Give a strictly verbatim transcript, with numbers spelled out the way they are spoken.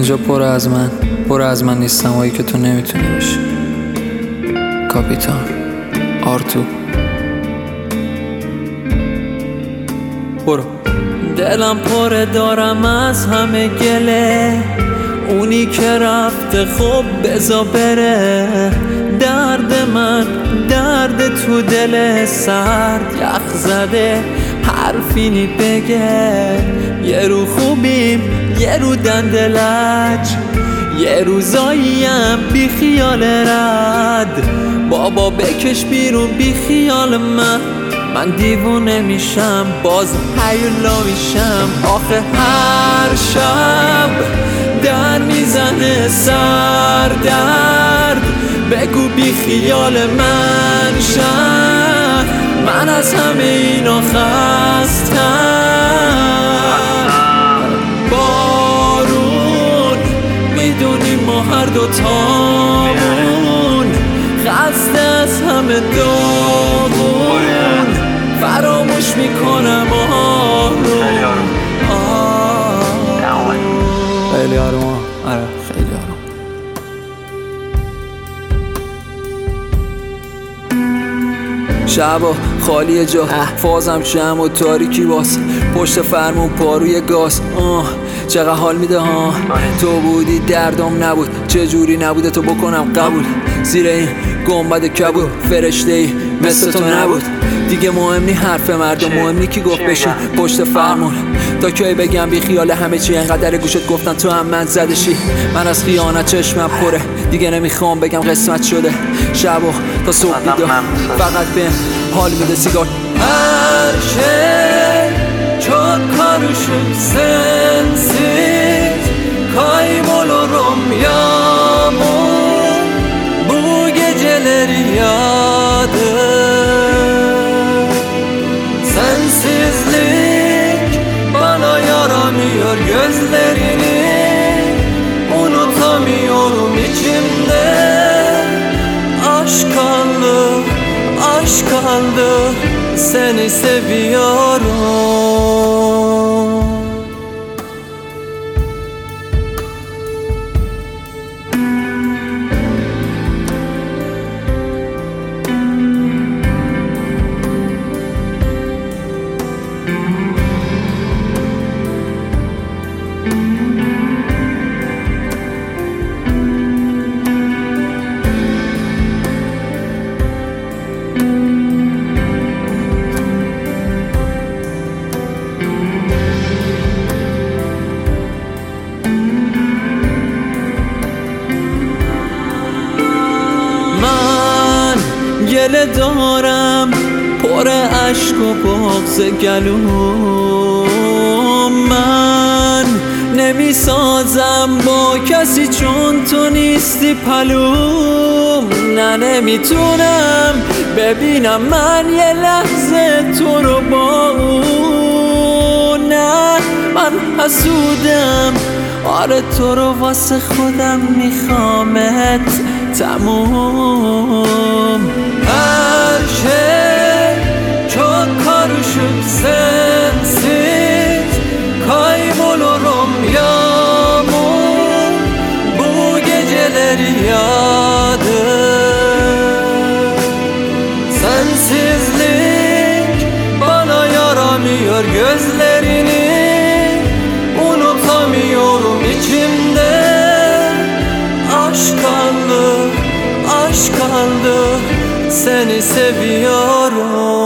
اینجا پر از من پر از من نیستم هایی که تو نمیتونی باشی. کاپیتان آرتو. برو. دلم پره دارم از همه گله، اونی که رفته خب بزا بره. درد من درد تو دل سرد یخ زده، حرفینی بگه. یه رو خوبیم یه رو دندلج، یه روزاییم بی خیال رد. بابا بکش بیرون بی خیال من، من دیوونه میشم باز هیولا میشم. آخه هر شب در میزنه سر درد، بگو بی خیال من شم. من از همه اینا خستم. بارون میدونیم ما هر دوتامون، خسته از همه داغون. فراموش میکنم آروم. خیلی آروم. آره خیلی آروم. شبا خالی جا، فازم جمع و تاریکی باز. پشت فرمون پاروی گاز. آه چقدر حال میده ها. تو بودی دردم نبود، چجوری نبوده تو بکنم قبول. زیر این گنبد کبود فرشته ای مثل تو نبود. دیگه مهم نی حرف مردم، مهم نی کی گفت بشین پشت فرمون. تا کی بگم بی خیال همه چی، انقدر گوشت گفتن تو هم من زدشی. من از خیانت چشمم پره، دیگه نمیخوام بگم قسمت شده. شبا تا صبح بیدار فقط به حال میده سیگار. هر که çok karışık sensiz, kaybolurum yağmur bu geceleri yağdır. Sensizlik bana yaramıyor, gözlerini unutamıyorum içimde. Aşk kaldı, aşk kaldı, seni seviyorum. گله دارم پر عشق و بغض گلوم. من نمیسازم با کسی چون تو نیستی پلوم. نه نمیتونم ببینم من یه لحظه تو رو با اون. نه من حسودم، آره تو رو واسه خودم میخوامت تموم. Her şey çok karışık sensiz, kaybolurum yağmur bu geceleri yağdır. Sensizlik bana yaramıyor, gözlerini unutamıyorum içimde. Aşk kaldı, aşk kaldı, seni seviyorum.